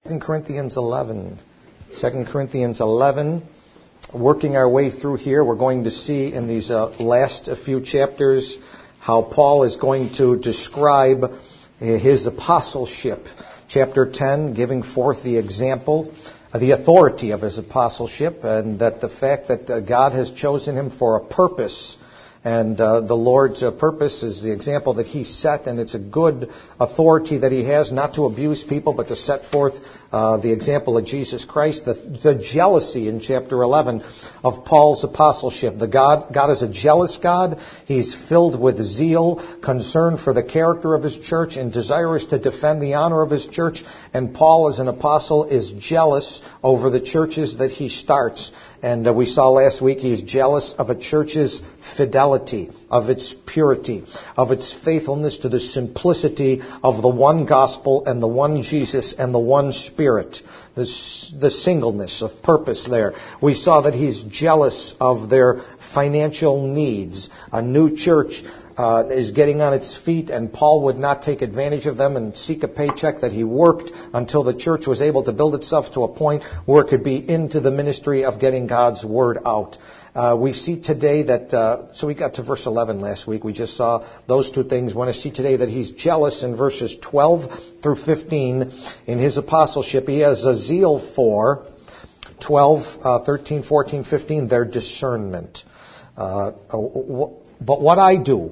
2 Corinthians 11. 2 Corinthians 11. Working our way through here, we're going to see in these last few chapters how Paul is going to describe his apostleship. Chapter 10, giving forth the example, the authority of his apostleship, and that the fact that God has chosen him for a purpose. And the Lord's purpose is the example that he set, and it's a good authority that he has, not to abuse people, but to set forth the example of Jesus Christ. The jealousy in chapter 11 of Paul's apostleship. God is a jealous God. He's filled with zeal, concern for the character of his church, and desirous to defend the honor of his church. And Paul, as an apostle, is jealous over the churches that he starts. And we saw last week he is jealous of a church's fidelity, of its purity, of its faithfulness to the simplicity of the one gospel and the one Jesus and the one Spirit, the singleness of purpose there. We saw that he's jealous of their financial needs. A new church is getting on its feet, and Paul would not take advantage of them and seek a paycheck, that he worked until the church was able to build itself to a point where it could be into the ministry of getting God's word out. We see today that, so we got to verse 11 last week. We just saw those two things. We want to see today that he's jealous in verses 12 through 15 in his apostleship. He has a zeal for 12, 13, 14, 15, their discernment. But what I do,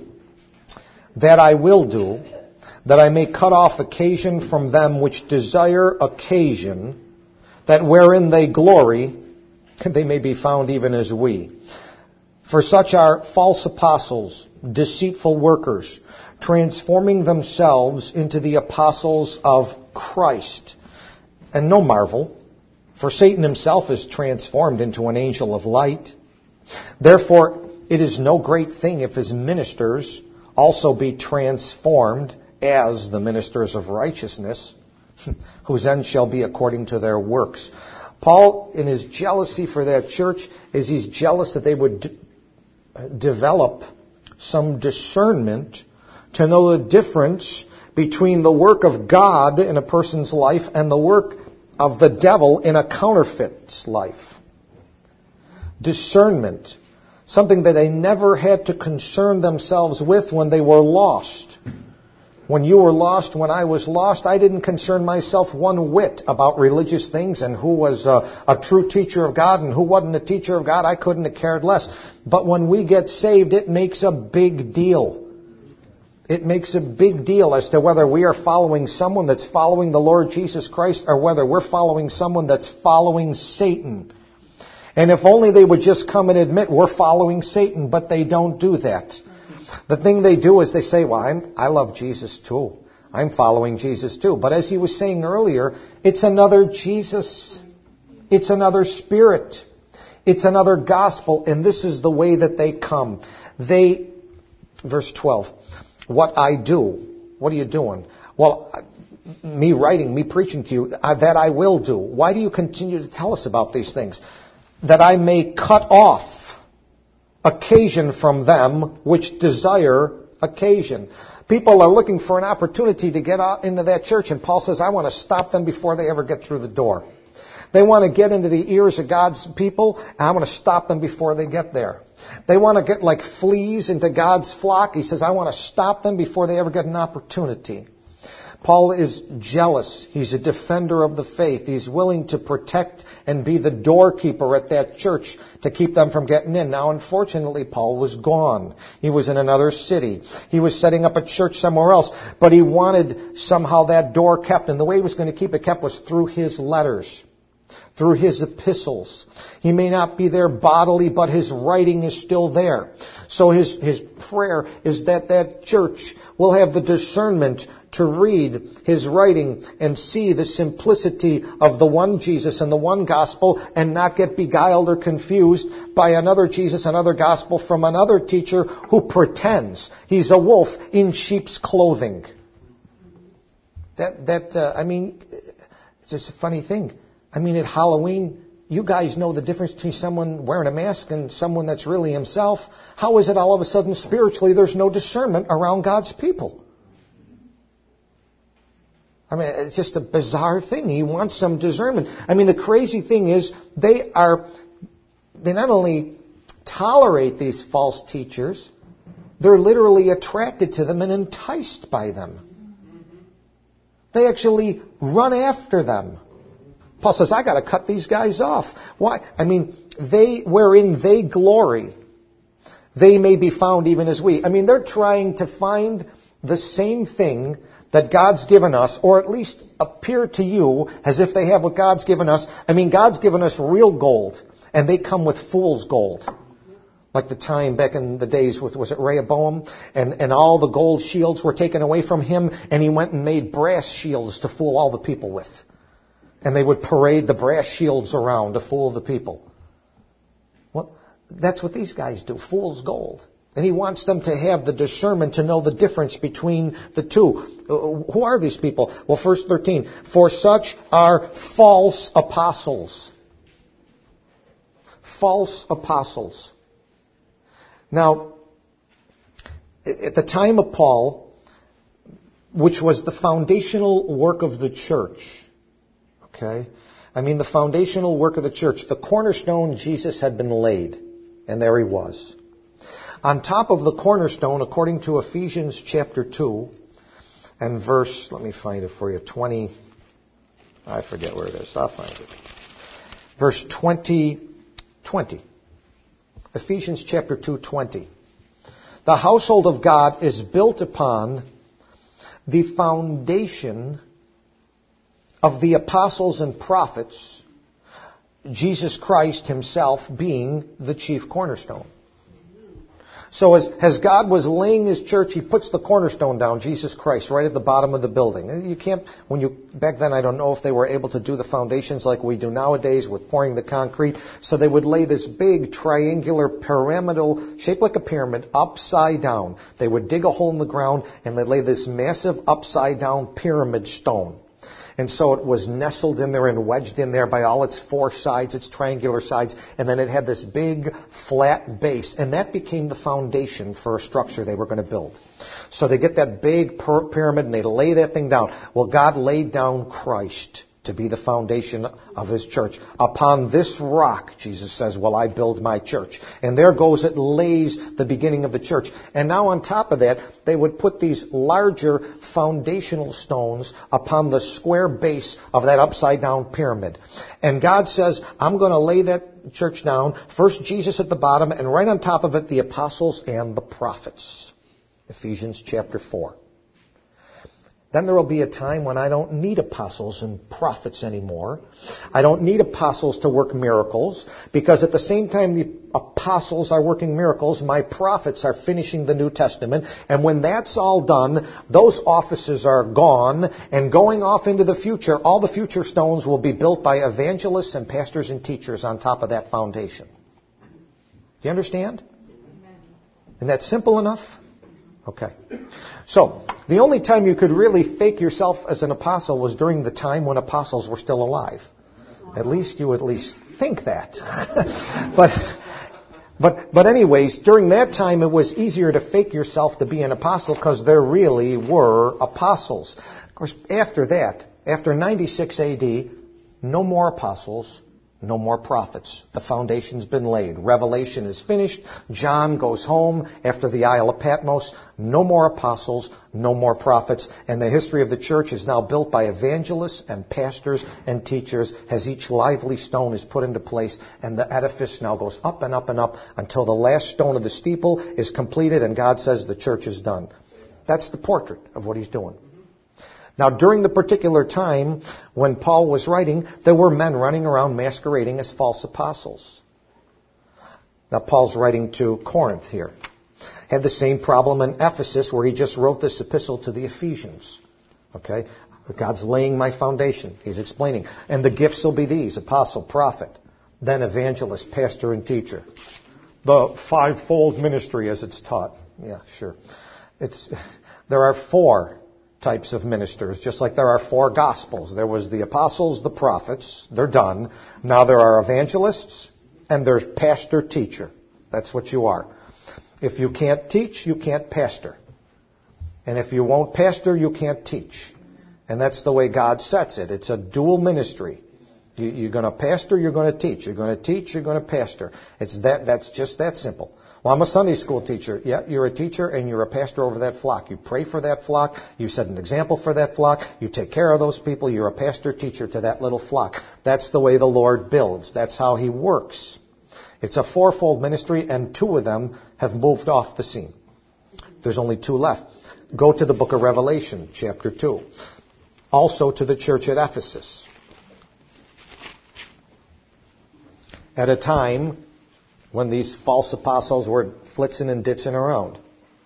that I will do, that I may cut off occasion from them which desire occasion, that wherein they glory, they may be found even as we. For such are false apostles, deceitful workers, transforming themselves into the apostles of Christ. And no marvel, for Satan himself is transformed into an angel of light. Therefore, it is no great thing if his ministers also be transformed as the ministers of righteousness, whose end shall be according to their works. Paul, in his jealousy for that church, is he's jealous that they would develop some discernment to know the difference between the work of God in a person's life and the work of the devil in a counterfeit's life. Discernment. Something that they never had to concern themselves with when they were lost. When you were lost, when I was lost, I didn't concern myself one whit about religious things and who was a true teacher of God and who wasn't a teacher of God. I couldn't have cared less. But when we get saved, it makes a big deal. It makes a big deal as to whether we are following someone that's following the Lord Jesus Christ or whether we're following someone that's following Satan. And if only they would just come and admit we're following Satan, but they don't do that. The thing they do is they say, well, I love Jesus too. I'm following Jesus too. But as he was saying earlier, it's another Jesus. It's another Spirit. It's another gospel. And this is the way that they come. Verse 12, what I do. What are you doing? Well, me writing, me preaching to you, that I will do. Why do you continue to tell us about these things? That I may cut off occasion from them which desire occasion. People are looking for an opportunity to get out into that church, and Paul says, I want to stop them before they ever get through the door. They want to get into the ears of God's people, and I want to stop them before they get there. They want to get like fleas into God's flock. He says, I want to stop them before they ever get an opportunity. Paul is jealous. He's a defender of the faith. He's willing to protect and be the doorkeeper at that church to keep them from getting in. Now, unfortunately, Paul was gone. He was in another city. He was setting up a church somewhere else. But he wanted somehow that door kept. And the way he was going to keep it kept was through his letters, through his epistles. He may not be there bodily, but his writing is still there. So his prayer is that that church will have the discernment to read his writing and see the simplicity of the one Jesus and the one gospel and not get beguiled or confused by another Jesus, another gospel from another teacher who pretends he's a wolf in sheep's clothing. It's just a funny thing. I mean, at Halloween, you guys know the difference between someone wearing a mask and someone that's really himself. How is it all of a sudden spiritually there's no discernment around God's people? I mean, it's just a bizarre thing. He wants some discernment. I mean, the crazy thing is they not only tolerate these false teachers, they're literally attracted to them and enticed by them. They actually run after them. Paul says, I got to cut these guys off. Why? I mean, wherein they glory, they may be found even as we. I mean, they're trying to find the same thing that God's given us, or at least appear to you as if they have what God's given us. I mean, God's given us real gold, and they come with fool's gold. Like the time back in the days with, was it Rehoboam? And all the gold shields were taken away from him, and he went and made brass shields to fool all the people with. And they would parade the brass shields around to fool the people. Well, that's what these guys do, fool's gold. And he wants them to have the discernment to know the difference between the two. Who are these people? Well, verse 13. For such are false apostles. False apostles. Now, at the time of Paul, which was the foundational work of the church, okay? I mean, the foundational work of the church, the cornerstone, Jesus had been laid, and there he was. On top of the cornerstone, according to Ephesians chapter 2, and verse, let me find it for you, 20, I forget where it is, I'll find it. Verse 20. Ephesians chapter 2:20. The household of God is built upon the foundation of the apostles and prophets, Jesus Christ himself being the chief cornerstone. So as God was laying his church, he puts the cornerstone down, Jesus Christ, right at the bottom of the building. You can't, back then I don't know if they were able to do the foundations like we do nowadays with pouring the concrete. So they would lay this big triangular pyramidal, shaped like a pyramid, upside down. They would dig a hole in the ground and they'd lay this massive upside down pyramid stone. And so it was nestled in there and wedged in there by all its four sides, its triangular sides, and then it had this big flat base. And that became the foundation for a structure they were going to build. So they get that big pyramid and they lay that thing down. Well, God laid down Christ to be the foundation of his church. Upon this rock, Jesus says, will I build my church. And there goes, it lays the beginning of the church. And now on top of that, they would put these larger foundational stones upon the square base of that upside down pyramid. And God says, I'm going to lay that church down. First Jesus at the bottom, and right on top of it, the apostles and the prophets. Ephesians chapter 4. Then there will be a time when I don't need apostles and prophets anymore. I don't need apostles to work miracles, because at the same time the apostles are working miracles, my prophets are finishing the New Testament. And when that's all done, those offices are gone, and going off into the future, all the future stones will be built by evangelists and pastors and teachers on top of that foundation. Do you understand? Isn't that simple enough? Okay. So, the only time you could really fake yourself as an apostle was during the time when apostles were still alive. At least you think that. But anyways, during that time it was easier to fake yourself to be an apostle because there really were apostles. Of course, after that, after 96 AD, no more apostles, no more prophets. The foundation's been laid. Revelation is finished. John goes home after the Isle of Patmos. No more apostles, no more prophets. And the history of the church is now built by evangelists and pastors and teachers as each lively stone is put into place. And the edifice now goes up and up and up until the last stone of the steeple is completed and God says the church is done. That's the portrait of what he's doing. Now, during the particular time when Paul was writing, there were men running around masquerading as false apostles. Now, Paul's writing to Corinth here. Had the same problem in Ephesus where he just wrote this epistle to the Ephesians. Okay? God's laying my foundation. He's explaining. And the gifts will be these: apostle, prophet, then evangelist, pastor, and teacher. The fivefold ministry as it's taught. Yeah, sure. There are four types of ministers, just like there are four gospels. There was the apostles, the prophets, they're done. Now there are evangelists, and there's pastor, teacher. That's what you are. If you can't teach, you can't pastor. And if you won't pastor, you can't teach. And that's the way God sets it. It's a dual ministry. You're going to pastor, you're going to teach. You're going to teach, you're going to pastor. That's just that simple. Well, I'm a Sunday school teacher. Yeah, you're a teacher and you're a pastor over that flock. You pray for that flock. You set an example for that flock. You take care of those people. You're a pastor teacher to that little flock. That's the way the Lord builds. That's how He works. It's a fourfold ministry, and 2 of them have moved off the scene. There's only 2 left. Go to the book of Revelation, chapter 2. Also to the church at Ephesus. At a time when these false apostles were flitzing and ditching around.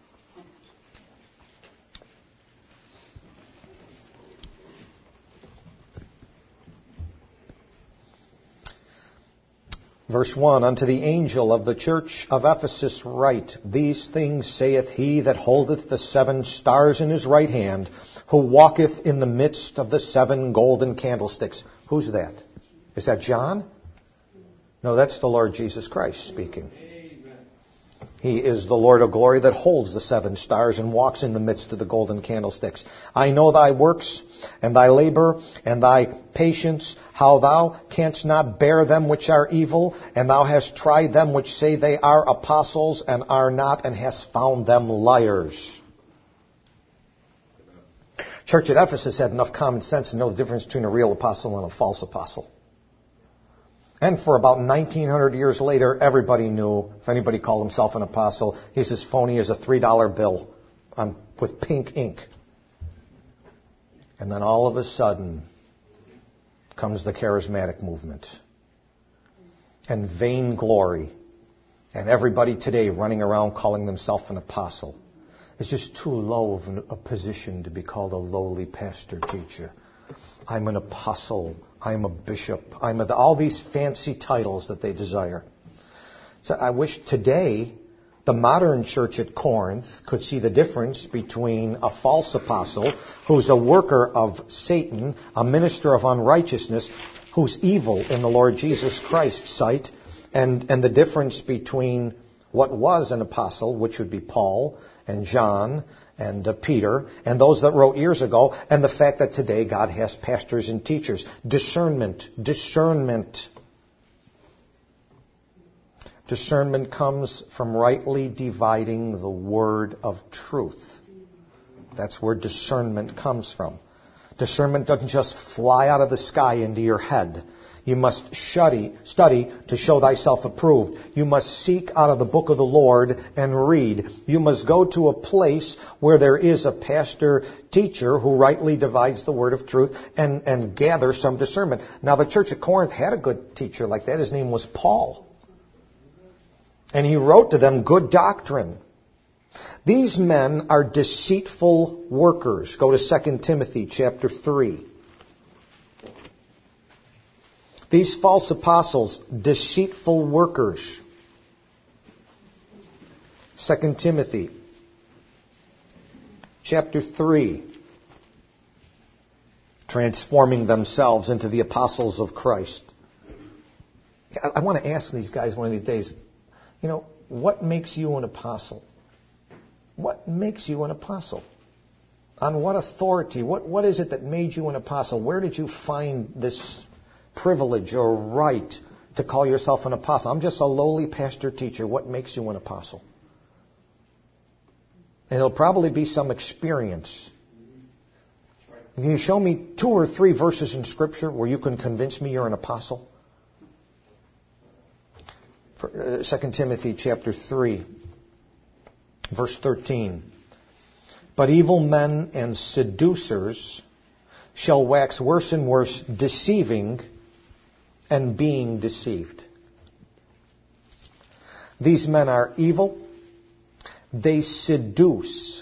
Verse 1, Unto the angel of the church of Ephesus write, These things saith he that holdeth the 7 stars in his right hand, who walketh in the midst of the 7 golden candlesticks. Who's that? Is that John? No, that's the Lord Jesus Christ speaking. He is the Lord of glory that holds the 7 stars and walks in the midst of the golden candlesticks. I know thy works, and thy labor, and thy patience, how thou canst not bear them which are evil, and thou hast tried them which say they are apostles, and are not, and hast found them liars. Church at Ephesus had enough common sense to know the difference between a real apostle and a false apostle. And for about 1900 years later, everybody knew, if anybody called himself an apostle, he's as phony as a $3 bill with pink ink. And then all of a sudden comes the charismatic movement. And vainglory. And everybody today running around calling themselves an apostle. It's just too low of a position to be called a lowly pastor teacher. I'm an apostle. I'm a bishop. all these fancy titles that they desire. So I wish today the modern church at Corinth could see the difference between a false apostle who's a worker of Satan, a minister of unrighteousness, who's evil in the Lord Jesus Christ's sight, and the difference between what was an apostle, which would be Paul and John and Peter, and those that wrote years ago, and the fact that today God has pastors and teachers. Discernment. Discernment comes from rightly dividing the word of truth. That's where discernment comes from. Discernment doesn't just fly out of the sky into your head. You must study to show thyself approved. You must seek out of the book of the Lord and read. You must go to a place where there is a pastor teacher who rightly divides the word of truth and gather some discernment. Now, the church at Corinth had a good teacher like that. His name was Paul. And he wrote to them good doctrine. These men are deceitful workers. Go to 2 Timothy chapter 3. These false apostles, deceitful workers. 2 Timothy chapter 3. Transforming themselves into the apostles of Christ. I want to ask these guys one of these days, what makes you an apostle? What makes you an apostle? On what authority? What is it that made you an apostle? Where did you find this privilege or right to call yourself an apostle? I'm just a lowly pastor teacher. What makes you an apostle? And it'll probably be some experience. Can you show me 2 or 3 verses in Scripture where you can convince me you're an apostle? 2 Timothy chapter 3, verse 13. But evil men and seducers shall wax worse and worse, deceiving and being deceived. These men are evil. They seduce.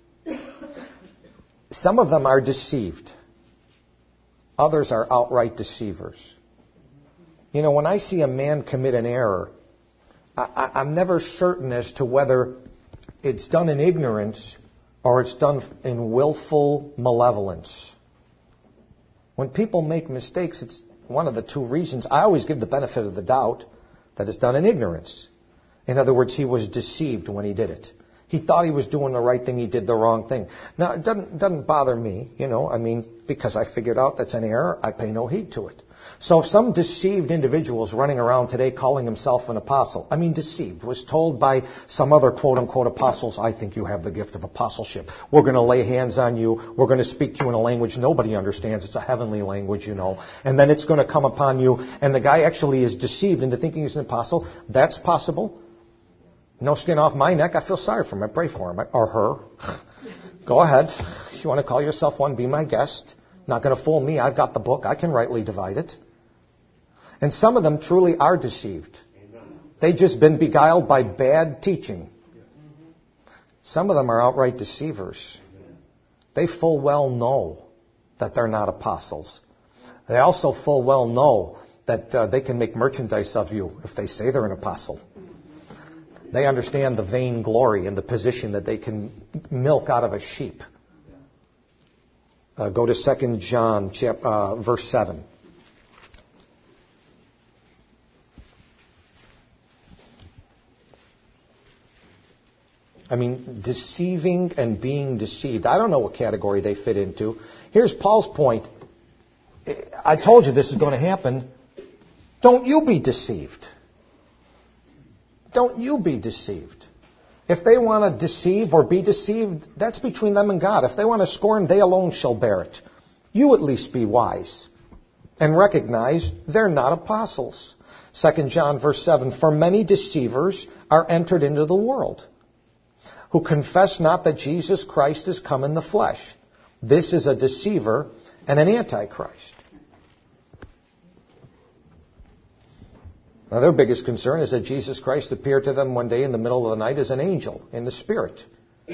Some of them are deceived. Others are outright deceivers. When I see a man commit an error, I'm never certain as to whether it's done in ignorance or it's done in willful malevolence. When people make mistakes, it's one of the 2 reasons. I always give the benefit of the doubt that it's done in ignorance. In other words, he was deceived when he did it. He thought he was doing the right thing. He did the wrong thing. Now, it doesn't bother me, because I figured out that's an error. I pay no heed to it. So if some deceived individual is running around today calling himself an apostle, deceived, was told by some other quote-unquote apostles, I think you have the gift of apostleship. We're going to lay hands on you. We're going to speak to you in a language nobody understands. It's a heavenly language, And then it's going to come upon you. And the guy actually is deceived into thinking he's an apostle. That's possible. No skin off my neck. I feel sorry for him. I pray for him or her. Go ahead. If you want to call yourself one, be my guest. Not going to fool me. I've got the book. I can rightly divide it. And some of them truly are deceived. They've just been beguiled by bad teaching. Some of them are outright deceivers. They full well know that they're not apostles. They also full well know that they can make merchandise of you if they say they're an apostle. They understand the vain glory and the position that they can milk out of a sheep. Go to 2 John verse 7. Deceiving and being deceived. I don't know what category they fit into. Here's Paul's point. I told you this is going to happen. Don't you be deceived. Don't you be deceived. If they want to deceive or be deceived, that's between them and God. If they want to scorn, they alone shall bear it. You at least be wise and recognize they're not apostles. 2 John verse 7, for many deceivers are entered into the world, who confess not that Jesus Christ is come in the flesh. This is a deceiver and an antichrist. Now, their biggest concern is that Jesus Christ appeared to them one day in the middle of the night as an angel in the Spirit.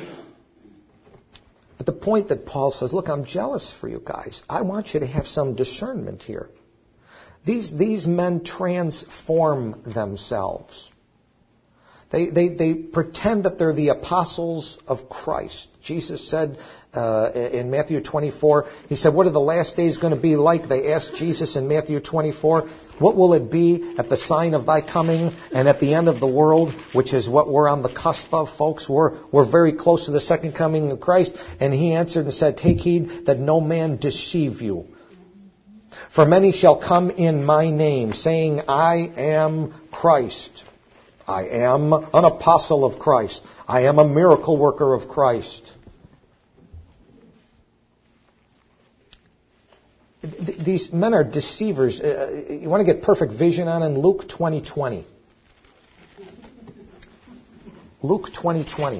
But the point that Paul says, look, I'm jealous for you guys. I want you to have some discernment here. These men transform themselves. They pretend that they're the apostles of Christ. Jesus said in Matthew 24, he said, what are the last days going to be like? They asked Jesus in Matthew 24, what will it be at the sign of thy coming and at the end of the world, which is what we're on the cusp of, folks. We're very close to the second coming of Christ. And he answered and said, take heed that no man deceive you. For many shall come in my name, saying, I am Christ. I am an apostle of Christ. I am a miracle worker of Christ. These men are deceivers. You want to get perfect vision on in Luke 20:20. Luke 20:20.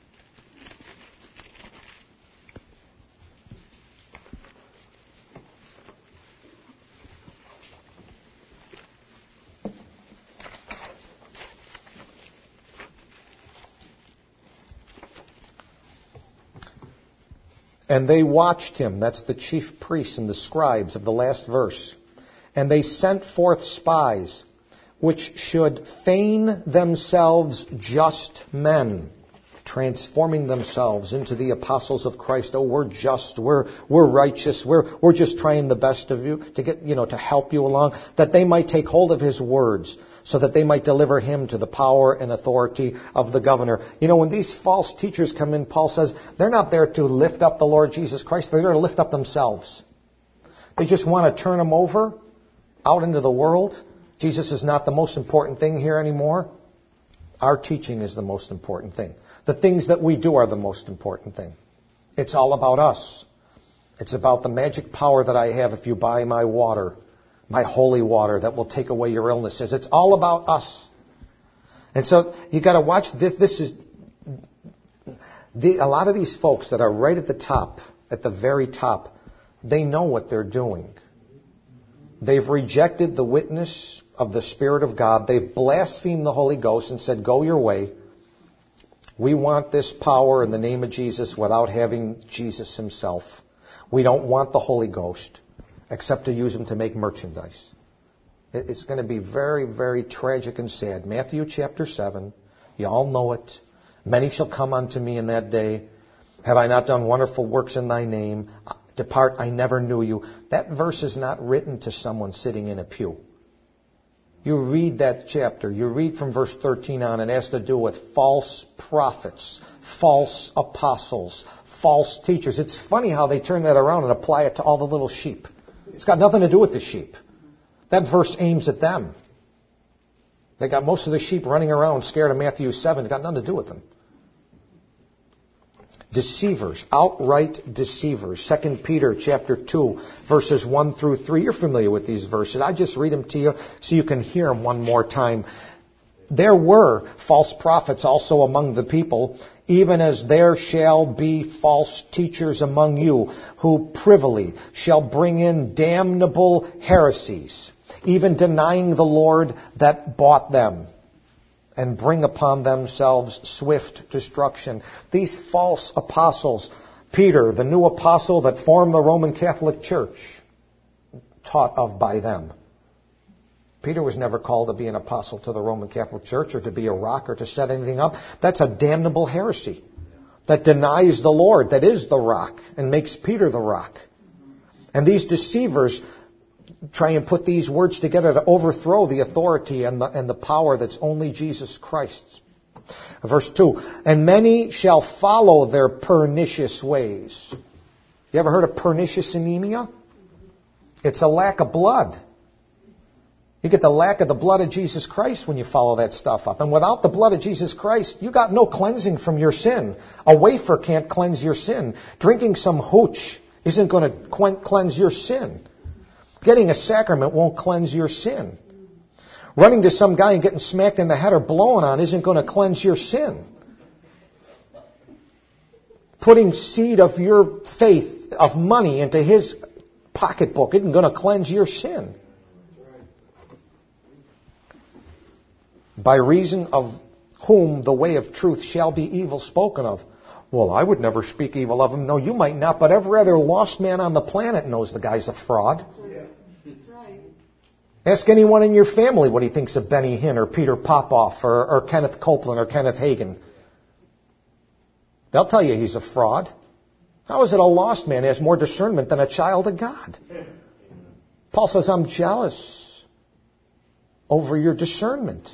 And they watched him, that's the chief priests and the scribes of the last verse. And they sent forth spies, which should feign themselves just men, transforming themselves into the apostles of Christ. Oh, we're just, we're righteous, we're just trying the best of you to get, to help you along, that they might take hold of his words, so that they might deliver him to the power and authority of the governor. When these false teachers come in, Paul says, they're not there to lift up the Lord Jesus Christ. They're there to lift up themselves. They just want to turn him over out into the world. Jesus is not the most important thing here anymore. Our teaching is the most important thing. The things that we do are the most important thing. It's all about us. It's about the magic power that I have if you buy my water, my holy water that will take away your illnesses. It's all about us. And so you got to watch this. This is a lot of these folks that are right at the top, at the very top, they know what they're doing. They've rejected the witness of the Spirit of God. They've blasphemed the Holy Ghost and said, go your way. We want this power in the name of Jesus without having Jesus himself. We don't want the Holy Ghost except to use him to make merchandise. It's going to be very, very tragic and sad. Matthew chapter 7, you all know it. Many shall come unto me in that day. Have I not done wonderful works in thy name? Depart, I never knew you. That verse is not written to someone sitting in a pew. You read that chapter. You read from verse 13 on. It has to do with false prophets, false apostles, false teachers. It's funny how they turn that around and apply it to all the little sheep. It's got nothing to do with the sheep. That verse aims at them. They got most of the sheep running around scared of Matthew 7. It's got nothing to do with them. Deceivers, outright deceivers. 2 Peter chapter 2, verses 1 through 3. You're familiar with these verses. I just read them to you so you can hear them one more time. There were false prophets also among the people, even as there shall be false teachers among you, who privily shall bring in damnable heresies, even denying the Lord that bought them, and bring upon themselves swift destruction. These false apostles, Peter, the new apostle that formed the Roman Catholic Church, taught of by them. Peter was never called to be an apostle to the Roman Catholic Church or to be a rock or to set anything up. That's a damnable heresy that denies the Lord that is the rock and makes Peter the rock. And these deceivers try and put these words together to overthrow the authority and the power that's only Jesus Christ's. Verse 2, and many shall follow their pernicious ways. You ever heard of pernicious anemia? It's a lack of blood. You get the lack of the blood of Jesus Christ when you follow that stuff up. And without the blood of Jesus Christ, you got no cleansing from your sin. A wafer can't cleanse your sin. Drinking some hooch isn't going to cleanse your sin. Getting a sacrament won't cleanse your sin. Running to some guy and getting smacked in the head or blown on isn't going to cleanse your sin. Putting seed of your faith, of money, into his pocketbook isn't going to cleanse your sin. By reason of whom the way of truth shall be evil spoken of. Well, I would never speak evil of him. No, you might not, but every other lost man on the planet knows the guy's a fraud. That's right. Ask anyone in your family what he thinks of Benny Hinn or Peter Popoff or Kenneth Copeland or Kenneth Hagin. They'll tell you he's a fraud. How is it a lost man has more discernment than a child of God? Paul says, I'm jealous over your discernment.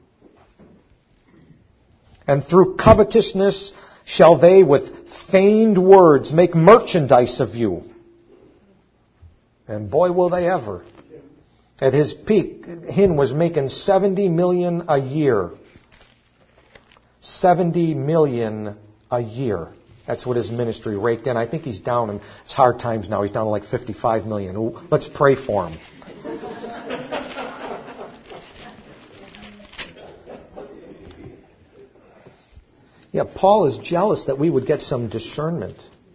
And through covetousness shall they with feigned words make merchandise of you. And boy, will they ever. At his peak, Hinn was making $70 million a year. $70 million a year. That's what his ministry raked in. I think he's down in it's hard times now. He's down to like $55 million. Ooh, let's pray for him. Yeah, Paul is jealous that we would get some discernment.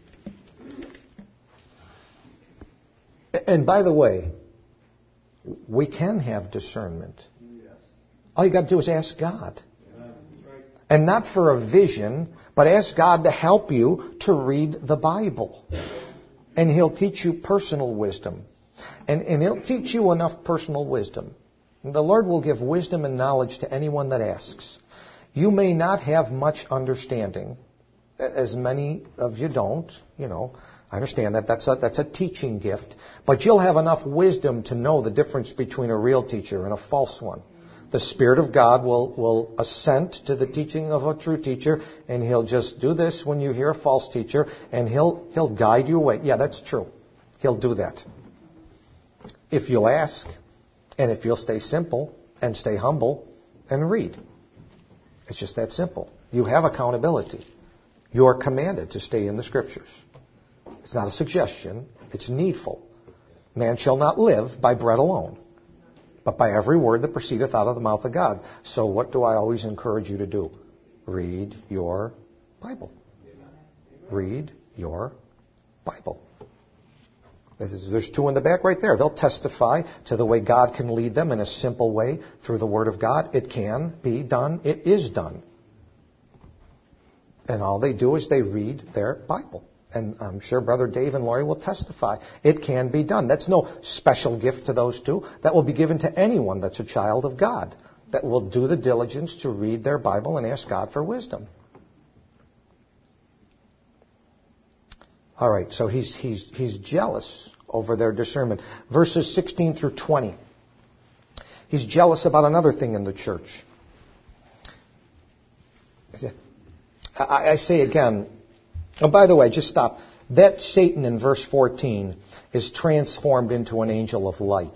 And by the way, we can have discernment. All you got to do is ask God. And not for a vision, but ask God to help you to read the Bible. And He'll teach you personal wisdom. And He'll teach you enough personal wisdom. The Lord will give wisdom and knowledge to anyone that asks. You may not have much understanding, as many of you don't, I understand that. That's a teaching gift. But you'll have enough wisdom to know the difference between a real teacher and a false one. The Spirit of God will assent to the teaching of a true teacher, and He'll just do this when you hear a false teacher, and He'll guide you away. Yeah, that's true. He'll do that. If you'll ask, and if you'll stay simple, and stay humble, and read. It's just that simple. You have accountability. You're commanded to stay in the Scriptures. It's not a suggestion. It's needful. Man shall not live by bread alone, but by every word that proceedeth out of the mouth of God. So what do I always encourage you to do? Read your Bible. Read your Bible. There's two in the back right there. They'll testify to the way God can lead them in a simple way through the Word of God. It can be done. It is done. And all they do is they read their Bible. And I'm sure Brother Dave and Laurie will testify. It can be done. That's no special gift to those two. That will be given to anyone that's a child of God, that will do the diligence to read their Bible and ask God for wisdom. All right, so he's jealous over their discernment. Verses 16 through 20. He's jealous about another thing in the church. I say again, oh, by the way, just stop. That Satan in verse 14 is transformed into an angel of light.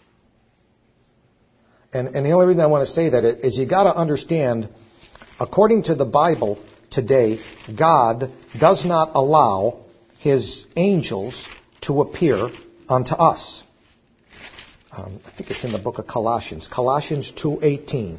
And the only reason I want to say that is you got to understand, according to the Bible today, God does not allow His angels to appear unto us. I think it's in the book of Colossians. Colossians 2:18.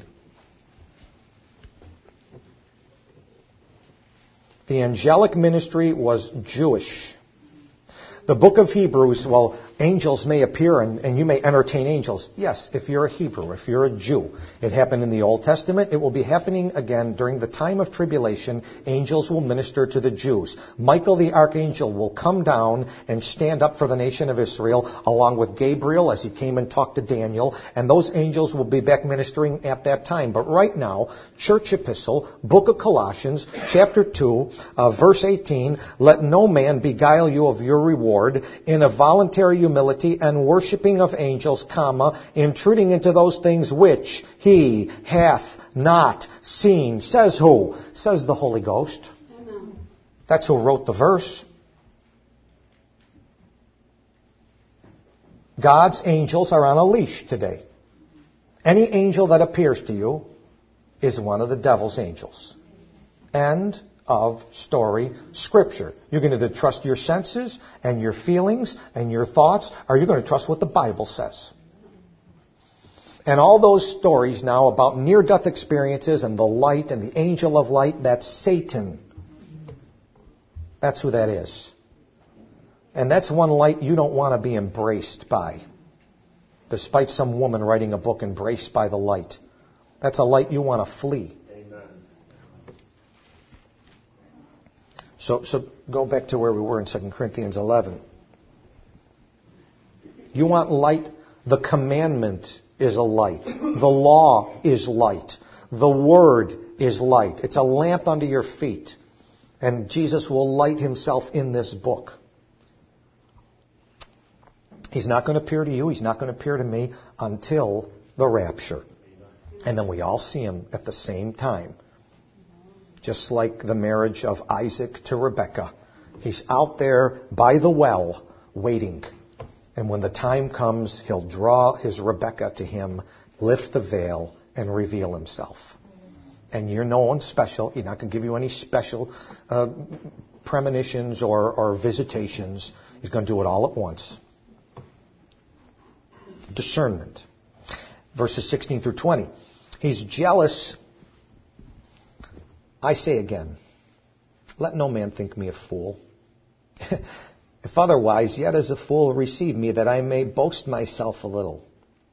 The angelic ministry was Jewish. The book of Hebrews, well, angels may appear and you may entertain angels. Yes, if you're a Hebrew, if you're a Jew. It happened in the Old Testament. It will be happening again during the time of tribulation. Angels will minister to the Jews. Michael the archangel will come down and stand up for the nation of Israel along with Gabriel as he came and talked to Daniel. And those angels will be back ministering at that time. But right now, church epistle, book of Colossians, chapter 2, verse 18, let no man beguile you of your reward in a voluntary humility and worshiping of angels, intruding into those things which he hath not seen. Says who? Says the Holy Ghost. Amen. That's who wrote the verse. God's angels are on a leash today. Any angel that appears to you is one of the devil's angels. End of story, Scripture. You're going to trust your senses and your feelings and your thoughts, or you're going to trust what the Bible says. And all those stories now about near-death experiences and the light and the angel of light, that's Satan. That's who that is. And that's one light you don't want to be embraced by. Despite some woman writing a book, Embraced by the Light. That's a light you want to flee. So go back to where we were in 2 Corinthians 11. You want light? The commandment is a light. The law is light. The word is light. It's a lamp under your feet. And Jesus will light himself in this book. He's not going to appear to you. He's not going to appear to me until the rapture. And then we all see him at the same time. Just like the marriage of Isaac to Rebekah. He's out there by the well waiting. And when the time comes, he'll draw his Rebekah to him, lift the veil, and reveal himself. And you're no one special. He's not going to give you any special premonitions or visitations. He's going to do it all at once. Discernment. Verses 16 through 20. He's jealous. I say again, let no man think me a fool. If otherwise, yet as a fool receive me, that I may boast myself a little.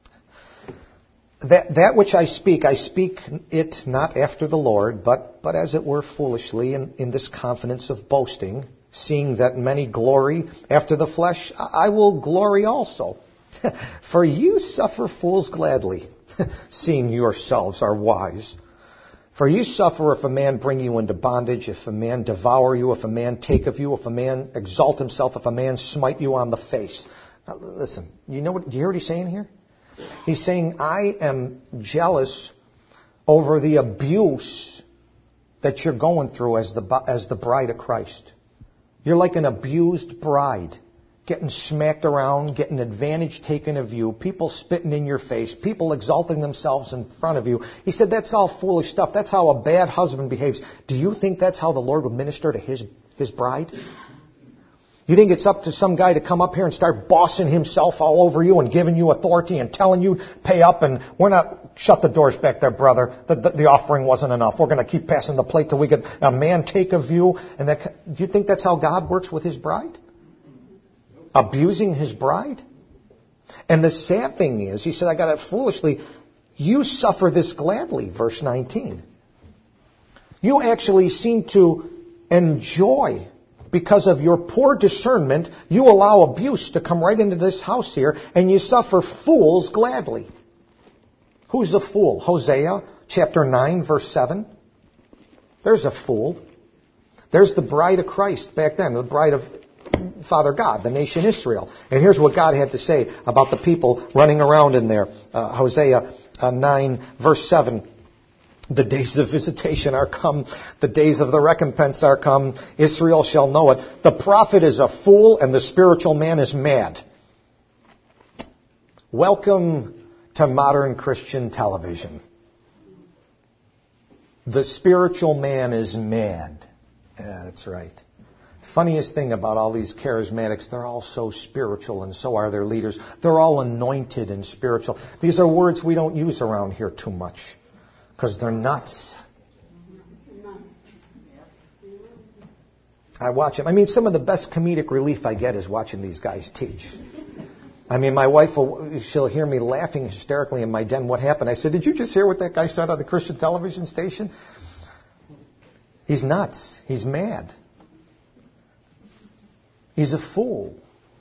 That which I speak it not after the Lord, but as it were foolishly, in this confidence of boasting, seeing that many glory after the flesh, I will glory also. For you suffer fools gladly, seeing yourselves are wise. For you suffer if a man bring you into bondage, if a man devour you, if a man take of you, if a man exalt himself, if a man smite you on the face. Now, listen, do you hear what he's saying here? He's saying, I am jealous over the abuse that you're going through as the bride of Christ. You're like an abused bride. Getting smacked around, getting advantage taken of you, people spitting in your face, people exalting themselves in front of you. He said that's all foolish stuff. That's how a bad husband behaves. Do you think that's how the Lord would minister to his bride? You think it's up to some guy to come up here and start bossing himself all over you and giving you authority and telling you pay up and we're not, shut the doors back there, brother. The offering wasn't enough. We're going to keep passing the plate till we get a man take of you. And do you think that's how God works with his bride? Abusing his bride? And the sad thing is, he said, I got it foolishly. You suffer this gladly, verse 19. You actually seem to enjoy, because of your poor discernment, you allow abuse to come right into this house here, and you suffer fools gladly. Who's a fool? Hosea, chapter 9, verse 7. There's a fool. There's the bride of Christ back then, the bride of Father God, the nation Israel. And here's what God had to say about the people running around in there. Hosea 9, verse 7. The days of visitation are come. The days of the recompense are come. Israel shall know it. The prophet is a fool and the spiritual man is mad. Welcome to modern Christian television. The spiritual man is mad. Yeah, that's right. Funniest thing about all these charismatics, they're all so spiritual, and so are their leaders. They're all anointed and spiritual. These are words we don't use around here too much, because they're nuts. I watch them. I mean, some of the best comedic relief I get is watching these guys teach. I mean, my wife, she'll hear me laughing hysterically in my den. What happened? I said, did you just hear what that guy said on the Christian television station? He's nuts. He's mad. He's a fool.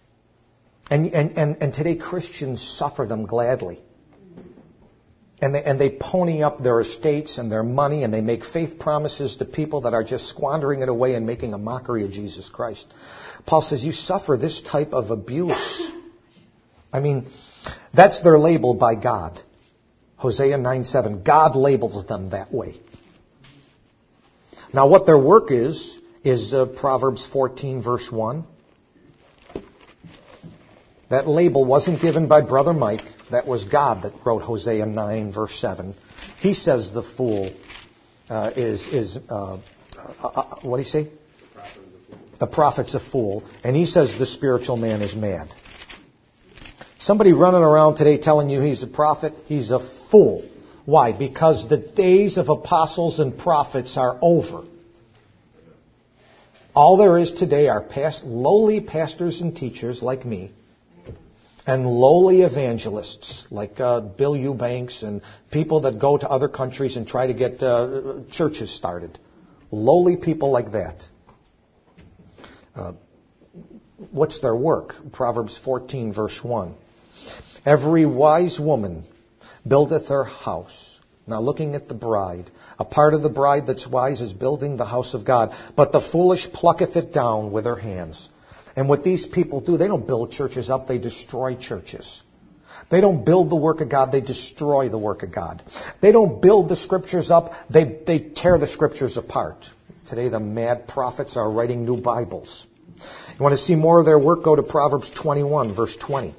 And today Christians suffer them gladly. And they pony up their estates and their money, and they make faith promises to people that are just squandering it away and making a mockery of Jesus Christ. Paul says, you suffer this type of abuse. I mean, that's their label by God. Hosea 9:7. God labels them that way. Now what their work is Proverbs 14, verse 1. That label wasn't given by Brother Mike. That was God that wrote Hosea 9, verse 7. He says the fool what do you say? The prophet's a fool. And he says the spiritual man is mad. Somebody running around today telling you he's a prophet, he's a fool. Why? Because the days of apostles and prophets are over. All there is today are lowly pastors and teachers like me, and lowly evangelists like Bill Eubanks and people that go to other countries and try to get churches started. Lowly people like that. What's their work? Proverbs 14, verse 1. Every wise woman buildeth her house. Now looking at the bride. A part of the bride that's wise is building the house of God. But the foolish plucketh it down with her hands. And what these people do, they don't build churches up, they destroy churches. They don't build the work of God, they destroy the work of God. They don't build the scriptures up, they tear the scriptures apart. Today the mad prophets are writing new Bibles. You want to see more of their work? Go to Proverbs 21, verse 20.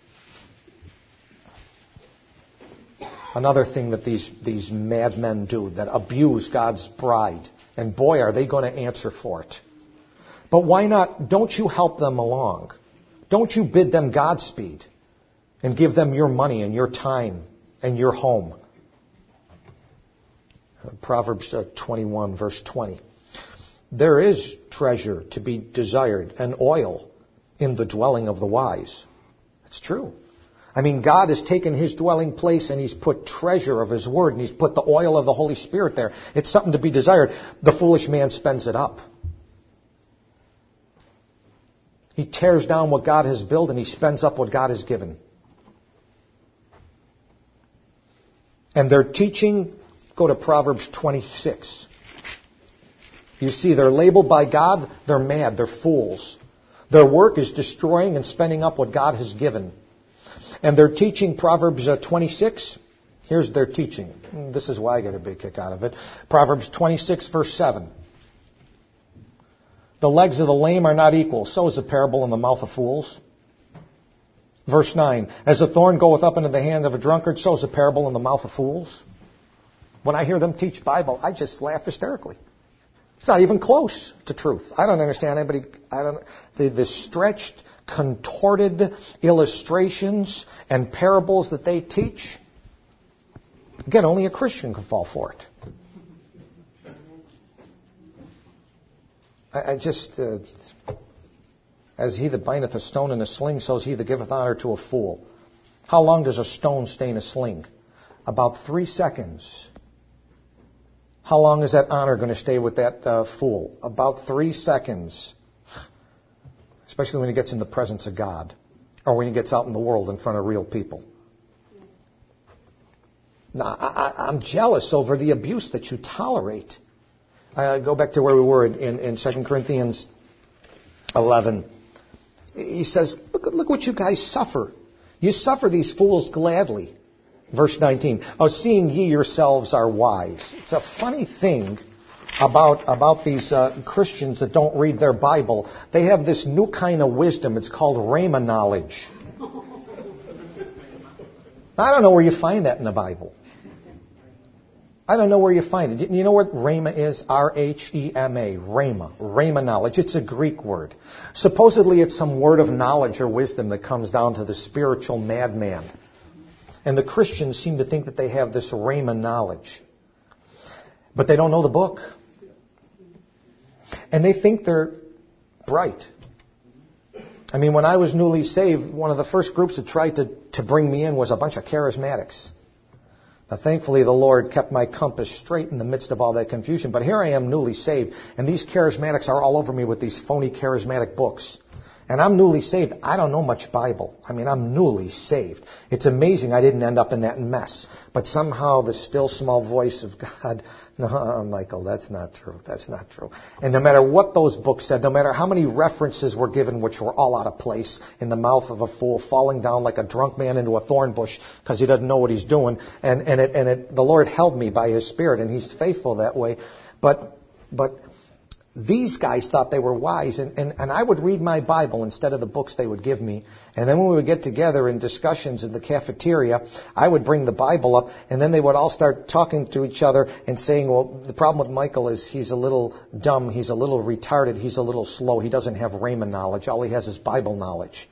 Another thing that these madmen do, that abuse God's bride. And boy, are they going to answer for it. But why not? Don't you help them along? Don't you bid them Godspeed and give them your money and your time and your home? Proverbs 21, verse 20. There is treasure to be desired and oil in the dwelling of the wise. It's true. I mean, God has taken His dwelling place and He's put treasure of His Word and He's put the oil of the Holy Spirit there. It's something to be desired. The foolish man spends it up. He tears down what God has built and he spends up what God has given. And their teaching, go to Proverbs 26. You see, they're labeled by God, they're mad, they're fools. Their work is destroying and spending up what God has given. And they're teaching Proverbs 26. Here's their teaching. This is why I get a big kick out of it. Proverbs 26, verse 7. The legs of the lame are not equal. So is a parable in the mouth of fools. Verse 9. As a thorn goeth up into the hand of a drunkard, so is a parable in the mouth of fools. When I hear them teach Bible, I just laugh hysterically. It's not even close to truth. I don't understand anybody. The stretched, contorted illustrations and parables that they teach. Again, only a Christian can fall for it. I just, as he that bindeth a stone in a sling, so is he that giveth honor to a fool. How long does a stone stay in a sling? About 3 seconds. How long is that honor going to stay with that fool? About 3 seconds. Especially when he gets in the presence of God. Or when he gets out in the world in front of real people. Now, I'm jealous over the abuse that you tolerate. Go back to where we were in 2 Corinthians 11. He says, look what you guys suffer. You suffer these fools gladly. Verse 19, seeing ye yourselves are wise. It's a funny thing about these Christians that don't read their Bible. They have this new kind of wisdom. It's called Rhema knowledge. I don't know where you find that in the Bible. I don't know where you find it. You know what Rhema is? R-H-E-M-A. Rhema. Rhema knowledge. It's a Greek word. Supposedly it's some word of knowledge or wisdom that comes down to the spiritual madman. And the Christians seem to think that they have this Rhema knowledge. But they don't know the book. And they think they're bright. I mean, when I was newly saved, one of the first groups that tried to bring me in was a bunch of charismatics. Now, thankfully, the Lord kept my compass straight in the midst of all that confusion. But here I am newly saved, and these charismatics are all over me with these phony charismatic books. And I'm newly saved. I don't know much Bible. I mean, I'm newly saved. It's amazing I didn't end up in that mess. But somehow the still small voice of God, no, Michael, that's not true. That's not true. And no matter what those books said, no matter how many references were given, which were all out of place, in the mouth of a fool, falling down like a drunk man into a thorn bush because he doesn't know what he's doing. And the Lord held me by His Spirit, and He's faithful that way. But these guys thought they were wise, and I would read my Bible instead of the books they would give me. And then when we would get together in discussions in the cafeteria, I would bring the Bible up, and then they would all start talking to each other and saying, well, the problem with Michael is he's a little dumb, he's a little retarded, he's a little slow, he doesn't have Rhema knowledge, all he has is Bible knowledge.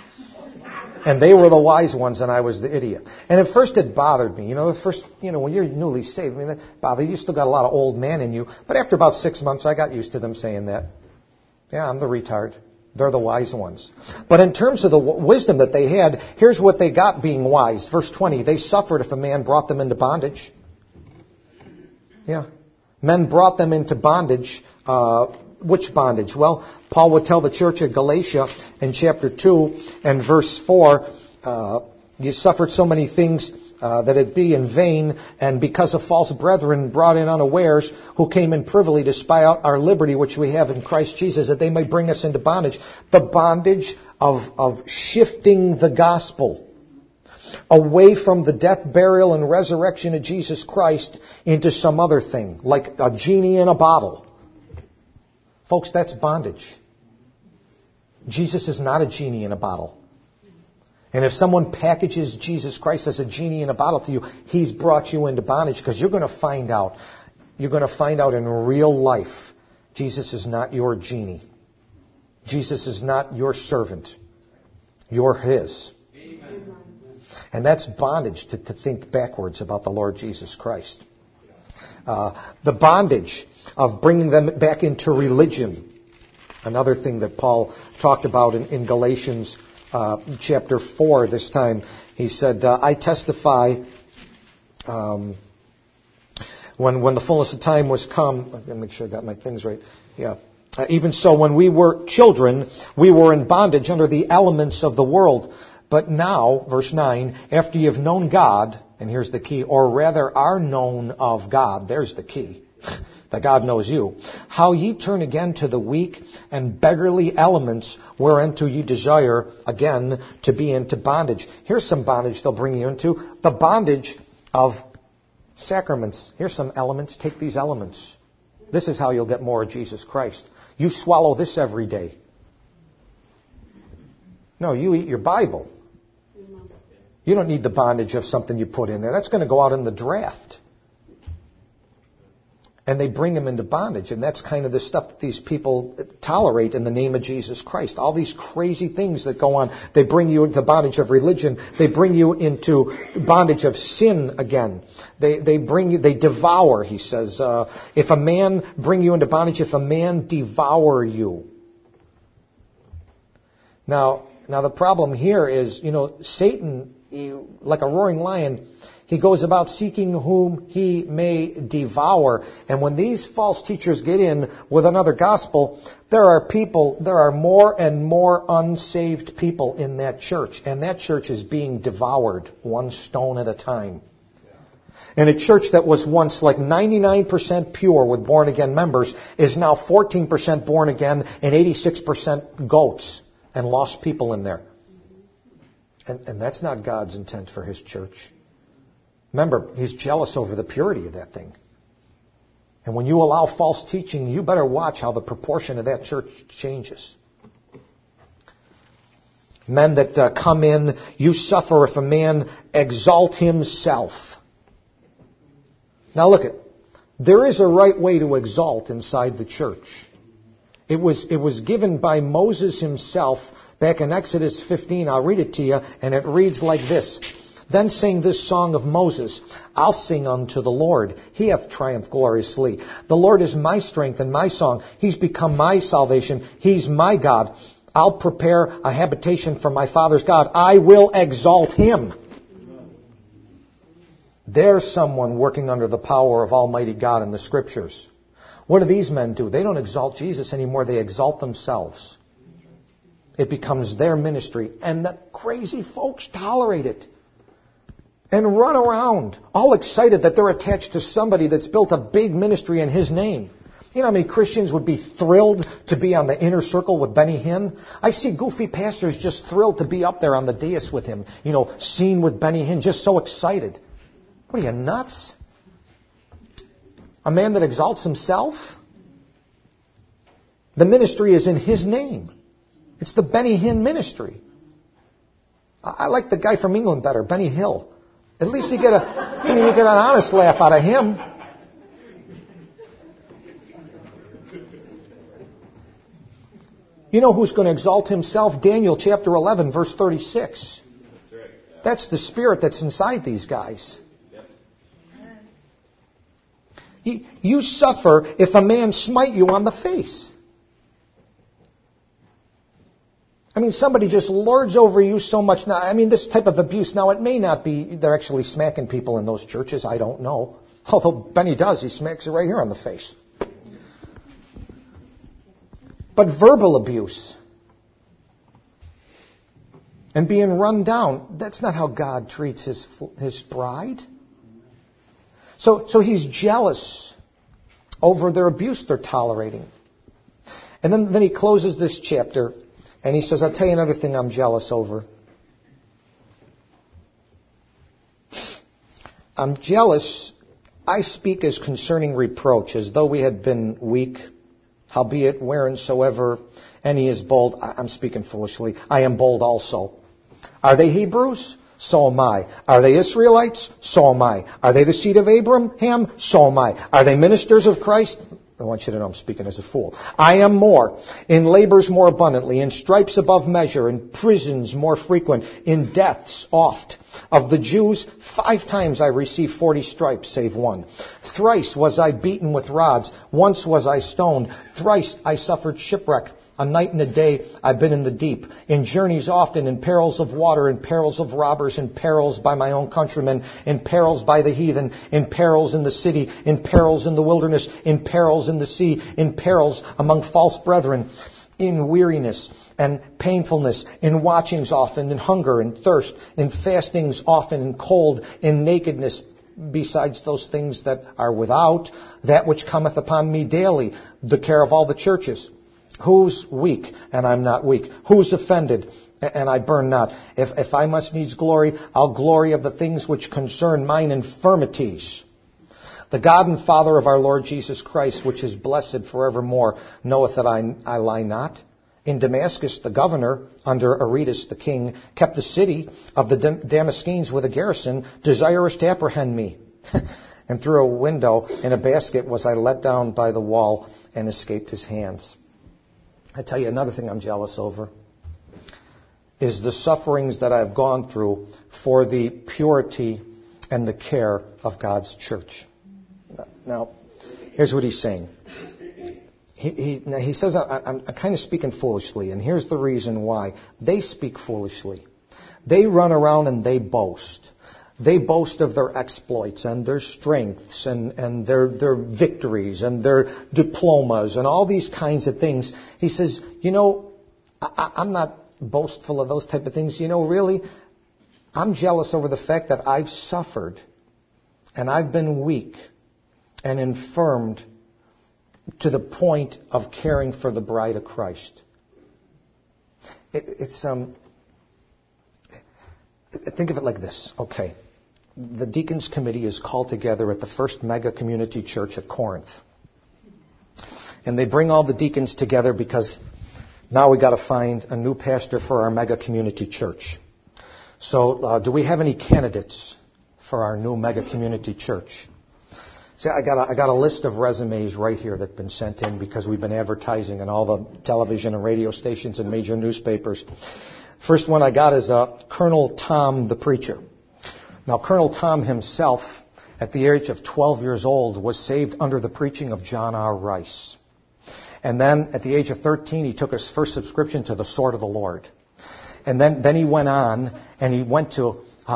And they were the wise ones, and I was the idiot. And at first it bothered me. When you're newly saved, that bothers you. You still got a lot of old man in you. But after about 6 months, I got used to them saying that. Yeah, I'm the retard. They're the wise ones. But in terms of the wisdom that they had, here's what they got being wise. Verse 20, they suffered if a man brought them into bondage. Yeah. Men brought them into bondage. Which bondage? Well, Paul would tell the church of Galatia in chapter 2 and verse 4, you suffered so many things that it be in vain, and because of false brethren brought in unawares, who came in privily to spy out our liberty which we have in Christ Jesus, that they may bring us into bondage. The bondage of shifting the gospel away from the death, burial, and resurrection of Jesus Christ into some other thing, like a genie in a bottle. Folks, that's bondage. Jesus is not a genie in a bottle. And if someone packages Jesus Christ as a genie in a bottle to you, He's brought you into bondage, because you're going to find out in real life, Jesus is not your genie. Jesus is not your servant. You're His. Amen. And that's bondage to think backwards about the Lord Jesus Christ. The bondage of bringing them back into religion. Another thing that Paul talked about in Galatians chapter 4 this time. He said, I testify when the fullness of time was come. I'm going to make sure I got my things right. Yeah. Even so, when we were children, we were in bondage under the elements of the world. But now, verse 9, after you've known God, and here's the key, or rather are known of God, there's the key, that God knows you, how ye turn again to the weak and beggarly elements whereunto ye desire again to be into bondage. Here's some bondage they'll bring you into, the bondage of sacraments. Here's some elements, take these elements. This is how you'll get more of Jesus Christ. You swallow this every day. No, you eat your Bible. You don't need the bondage of something you put in there. That's going to go out in the draft. And they bring them into bondage. And that's kind of the stuff that these people tolerate in the name of Jesus Christ. All these crazy things that go on. They bring you into bondage of religion. They bring you into bondage of sin again. They devour, he says. If a man bring you into bondage, if a man devour you. Now the problem here is, Satan, like a roaring lion, he goes about seeking whom he may devour. And when these false teachers get in with another gospel, there are more and more unsaved people in that church. And that church is being devoured one stone at a time. And a church that was once like 99% pure with born again members is now 14% born again and 86% goats. and lost people in there. And that's not God's intent for His church. Remember, He's jealous over the purity of that thing. And when you allow false teaching, you better watch how the proportion of that church changes. Men that come in, you suffer if a man exalt himself. Now look, there is a right way to exalt inside the church. It was given by Moses himself back in Exodus 15. I'll read it to you, and it reads like this. Then sing this song of Moses. I'll sing unto the Lord. He hath triumphed gloriously. The Lord is my strength and my song. He's become my salvation. He's my God. I'll prepare a habitation for my father's God. I will exalt Him. There's someone working under the power of Almighty God in the Scriptures. What do these men do? They don't exalt Jesus anymore. They exalt themselves. It becomes their ministry. And the crazy folks tolerate it. And run around, all excited that they're attached to somebody that's built a big ministry in his name. You know how many Christians would be thrilled to be on the inner circle with Benny Hinn? I see goofy pastors just thrilled to be up there on the dais with him. You know, seen with Benny Hinn, just so excited. What are you, nuts? A man that exalts himself? The ministry is in his name. It's the Benny Hinn ministry. I like the guy from England better, Benny Hill. At least you get an honest laugh out of him. You know who's going to exalt himself? Daniel chapter 11, verse 36. That's the spirit that's inside these guys. You suffer if a man smite you on the face. I mean, somebody just lords over you so much. Now, I mean, this type of abuse, now it may not be they're actually smacking people in those churches. I don't know. Although Benny does. He smacks you right here on the face. But verbal abuse and being run down, that's not how God treats His bride. So He's jealous over their abuse they're tolerating. And then He closes this chapter and He says, I'll tell you another thing I'm jealous over. I'm jealous, I speak as concerning reproach, as though we had been weak, howbeit whereinsoever any is bold. I'm speaking foolishly. I am bold also. Are they Hebrews? So am I. Are they Israelites? So am I. Are they the seed of Abraham? So am I. Are they ministers of Christ? I want you to know I'm speaking as a fool. I am more, in labors more abundantly, in stripes above measure, in prisons more frequent, in deaths oft. Of the Jews, 5 times I received 40 stripes, save one. Thrice was I beaten with rods. Once was I stoned. Thrice I suffered shipwreck. A night and a day I've been in the deep, in journeys often, in perils of water, in perils of robbers, in perils by my own countrymen, in perils by the heathen, in perils in the city, in perils in the wilderness, in perils in the sea, in perils among false brethren, in weariness and painfulness, in watchings often, in hunger and thirst, in fastings often, in cold, in nakedness, besides those things that are without, that which cometh upon me daily, the care of all the churches. Who's weak, and I'm not weak? Who's offended, and I burn not? If I must needs glory, I'll glory of the things which concern mine infirmities. The God and Father of our Lord Jesus Christ, which is blessed forevermore, knoweth that I lie not. In Damascus, the governor, under Aretas the king, kept the city of the Damascenes with a garrison, desirous to apprehend me. And through a window in a basket was I let down by the wall and escaped his hands. I tell you another thing I'm jealous over is the sufferings that I've gone through for the purity and the care of God's church. Now, here's what he's saying. He says, I'm kind of speaking foolishly, and here's the reason why. They speak foolishly. They run around and they boast. They boast of their exploits and their strengths and their victories and their diplomas and all these kinds of things. He says, I'm not boastful of those type of things. Really, I'm jealous over the fact that I've suffered and I've been weak and infirmed to the point of caring for the bride of Christ. it's think of it like this. Okay, the deacons committee is called together at the first mega community church at Corinth, and they bring all the deacons together because now we got to find a new pastor for our mega community church. So, do we have any candidates for our new mega community church? See, I got a list of resumes right here that've been sent in because we've been advertising in all the television and radio stations and major newspapers. First one I got is Colonel Tom the preacher. Now, Colonel Tom himself, at the age of 12 years old, was saved under the preaching of John R. Rice. And then, at the age of 13, he took his first subscription to the Sword of the Lord. And then he went on and he went to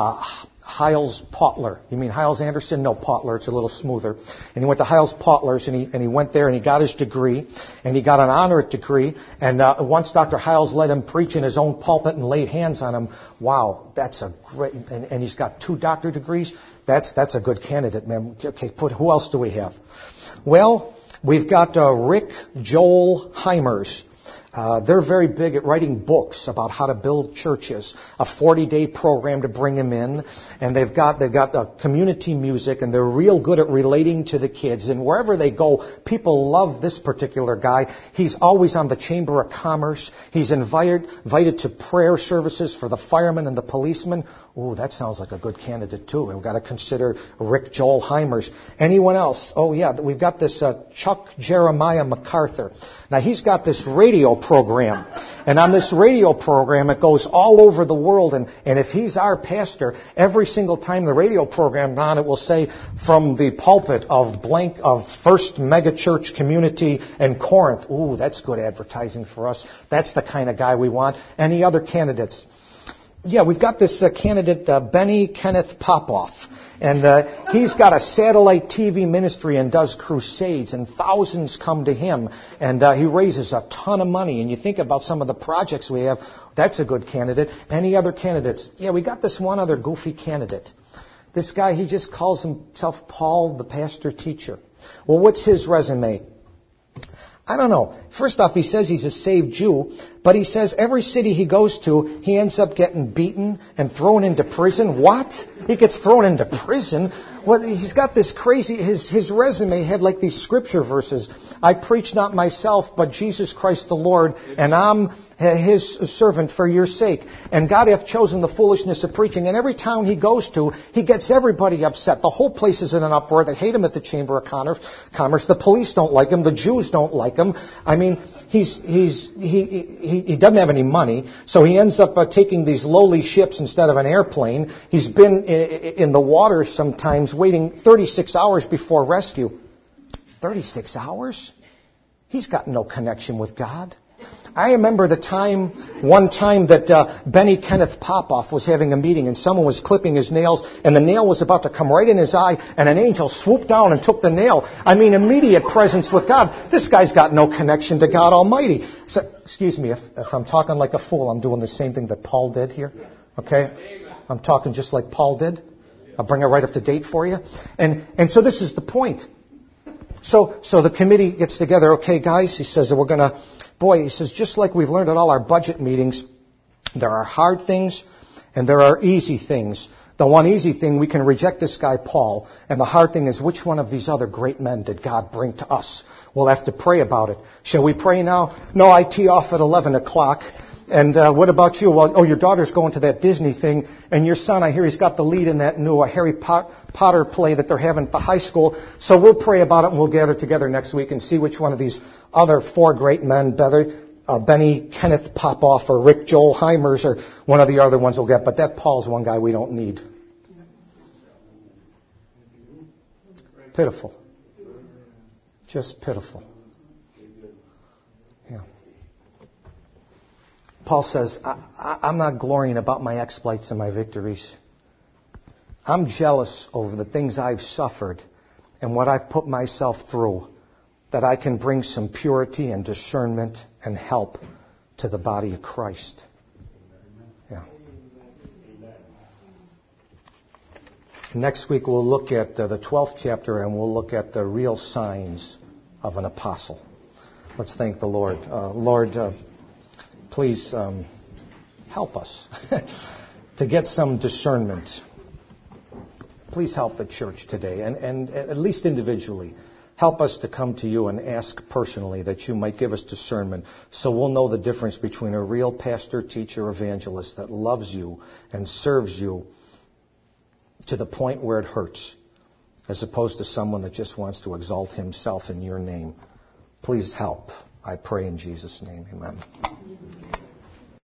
Hiles Potler. You mean Hiles Anderson? No, Potler. It's a little smoother. And he went to Hiles Potler's and he went there and he got his degree and he got an honorate degree. And once Dr. Hiles let him preach in his own pulpit and laid hands on him, wow, that's a great. And he's got 2 doctorate degrees. That's a good candidate, man. Okay, who else do we have? Well, we've got Rick Joel Heimers. They're very big at writing books about how to build churches, a 40-day program to bring them in, and they've got community music, and they're real good at relating to the kids. And wherever they go, people love this particular guy. He's always on the Chamber of Commerce. He's invited to prayer services for the firemen and the policemen. Ooh, that sounds like a good candidate too. We've got to consider Rick Joel Heimers. Anyone else? Oh yeah, we've got this Chuck Jeremiah MacArthur. Now he's got this radio program. And on this radio program, it goes all over the world. And if he's our pastor, every single time the radio program's on, it will say from the pulpit of First Megachurch Community in Corinth. Ooh, that's good advertising for us. That's the kind of guy we want. Any other candidates? Yeah, we've got this candidate, Benny Kenneth Popoff. And he's got a satellite TV ministry and does crusades, and thousands come to him. And he raises a ton of money. And you think about some of the projects we have, that's a good candidate. Any other candidates? Yeah, we got this one other goofy candidate. This guy, he just calls himself Paul the Pastor Teacher. Well, what's his resume? I don't know. First off, he says he's a saved Jew, but he says every city he goes to, he ends up getting beaten and thrown into prison. What? He gets thrown into prison? Well, he's got this crazy, his resume had like these scripture verses. I preach not myself, but Jesus Christ the Lord, and I'm His servant for your sake. And God hath chosen the foolishness of preaching. And every town he goes to, he gets everybody upset. The whole place is in an uproar. They hate him at the Chamber of Commerce. The police don't like him. The Jews don't like him. I mean, he doesn't have any money, so he ends up taking these lowly ships instead of an airplane. He's been in the water sometimes, waiting 36 hours before rescue. 36 hours? He's got no connection with God. I remember one time that Benny Kenneth Popoff was having a meeting and someone was clipping his nails and the nail was about to come right in his eye and an angel swooped down and took the nail. I mean, immediate presence with God. This guy's got no connection to God Almighty. So, excuse me, if I'm talking like a fool, I'm doing the same thing that Paul did here. Okay? I'm talking just like Paul did. I'll bring it right up to date for you. And so this is the point. So the committee gets together. Okay, guys, he says that we're going to... Boy, he says, just like we've learned at all our budget meetings, there are hard things and there are easy things. The one easy thing, we can reject this guy Paul. And the hard thing is, which one of these other great men did God bring to us? We'll have to pray about it. Shall we pray now? No, I tee off at 11 o'clock. And what about you? Well, your daughter's going to that Disney thing, and your son, I hear he's got the lead in that new Harry Potter play that they're having at the high school. So we'll pray about it, and we'll gather together next week and see which one of these other four great men, Benny Kenneth Popoff or Rick Joel Heimers or one of the other ones we'll get. But that Paul's one guy we don't need. Pitiful. Just pitiful. Yeah. Paul says, I'm not glorying about my exploits and my victories. I'm jealous over the things I've suffered and what I've put myself through, that I can bring some purity and discernment and help to the body of Christ. Yeah. Next week we'll look at the 12th chapter and we'll look at the real signs of an apostle. Let's thank the Lord. Lord, please help us to get some discernment. Please help the church today, and at least individually. Help us to come to you and ask personally that you might give us discernment so we'll know the difference between a real pastor, teacher, evangelist that loves you and serves you to the point where it hurts, as opposed to someone that just wants to exalt himself in your name. Please help. I pray in Jesus' name. Amen.